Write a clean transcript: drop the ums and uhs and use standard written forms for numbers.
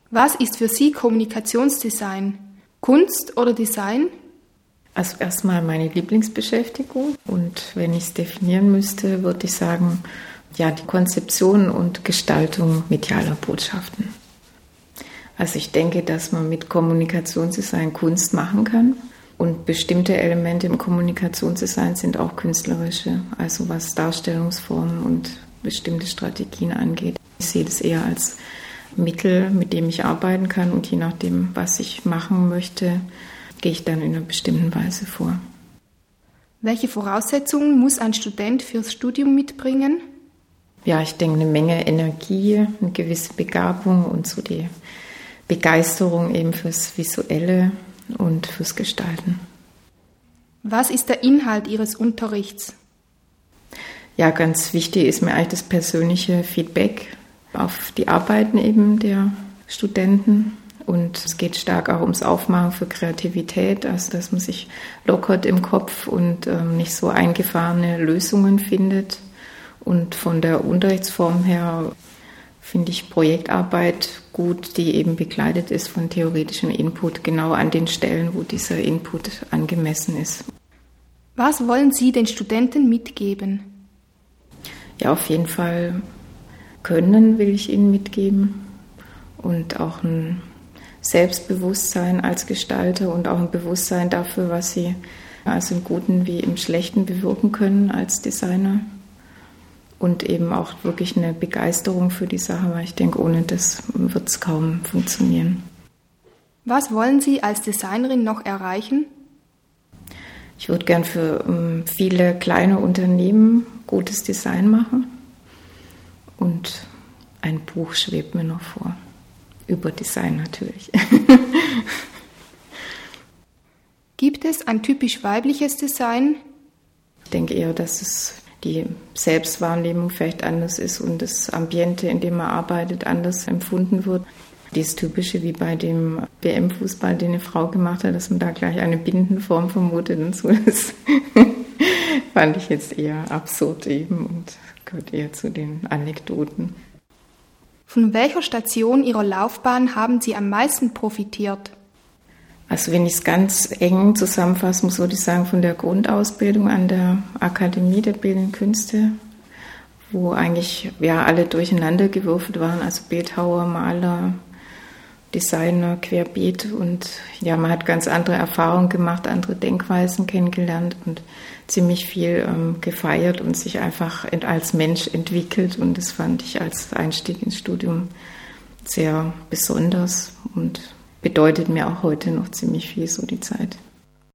Was ist für Sie Kommunikationsdesign? Kunst oder Design? Also erstmal meine Lieblingsbeschäftigung und wenn ich es definieren müsste, würde ich sagen, ja, die Konzeption und Gestaltung medialer Botschaften. Also ich denke, dass man mit Kommunikationsdesign Kunst machen kann und bestimmte Elemente im Kommunikationsdesign sind auch künstlerische, also was Darstellungsformen und bestimmte Strategien angeht. Ich sehe das eher als Mittel, mit dem ich arbeiten kann und je nachdem, was ich machen möchte, gehe ich dann in einer bestimmten Weise vor. Welche Voraussetzungen muss ein Student fürs Studium mitbringen? Ja, ich denke, eine Menge Energie, eine gewisse Begabung und so die Begeisterung eben fürs Visuelle und fürs Gestalten. Was ist der Inhalt Ihres Unterrichts? Ja, ganz wichtig ist mir eigentlich das persönliche Feedback auf die Arbeiten eben der Studenten. Und es geht stark auch ums Aufmachen für Kreativität, also dass man sich lockert im Kopf und nicht so eingefahrene Lösungen findet. Und von der Unterrichtsform her finde ich Projektarbeit gut, die eben begleitet ist von theoretischem Input, genau an den Stellen, wo dieser Input angemessen ist. Was wollen Sie den Studenten mitgeben? Ja, auf jeden Fall Können will ich ihnen mitgeben und auch ein Selbstbewusstsein als Gestalter und auch ein Bewusstsein dafür, was sie also im Guten wie im Schlechten bewirken können als Designer. Und eben auch wirklich eine Begeisterung für die Sache, weil ich denke, ohne das wird es kaum funktionieren. Was wollen Sie als Designerin noch erreichen? Ich würde gern für viele kleine Unternehmen gutes Design machen. Und ein Buch schwebt mir noch vor. Über Design natürlich. Gibt es ein typisch weibliches Design? Ich denke eher, dass es die Selbstwahrnehmung vielleicht anders ist und das Ambiente, in dem man arbeitet, anders empfunden wird. Dieses Typische wie bei dem WM-Fußball, den eine Frau gemacht hat, dass man da gleich eine Bindenform vermutet und so. Das fand ich jetzt eher absurd eben und gehört eher zu den Anekdoten. Von welcher Station Ihrer Laufbahn haben Sie am meisten profitiert? Also wenn ich es ganz eng zusammenfassen muss, würde ich sagen, von der Grundausbildung an der Akademie der Bildenden Künste, wo eigentlich ja alle durcheinander gewürfelt waren, also Bildhauer, Maler, Designer, querbeet und ja, man hat ganz andere Erfahrungen gemacht, andere Denkweisen kennengelernt und ziemlich viel gefeiert und sich einfach als Mensch entwickelt und das fand ich als Einstieg ins Studium sehr besonders und bedeutet mir auch heute noch ziemlich viel so die Zeit.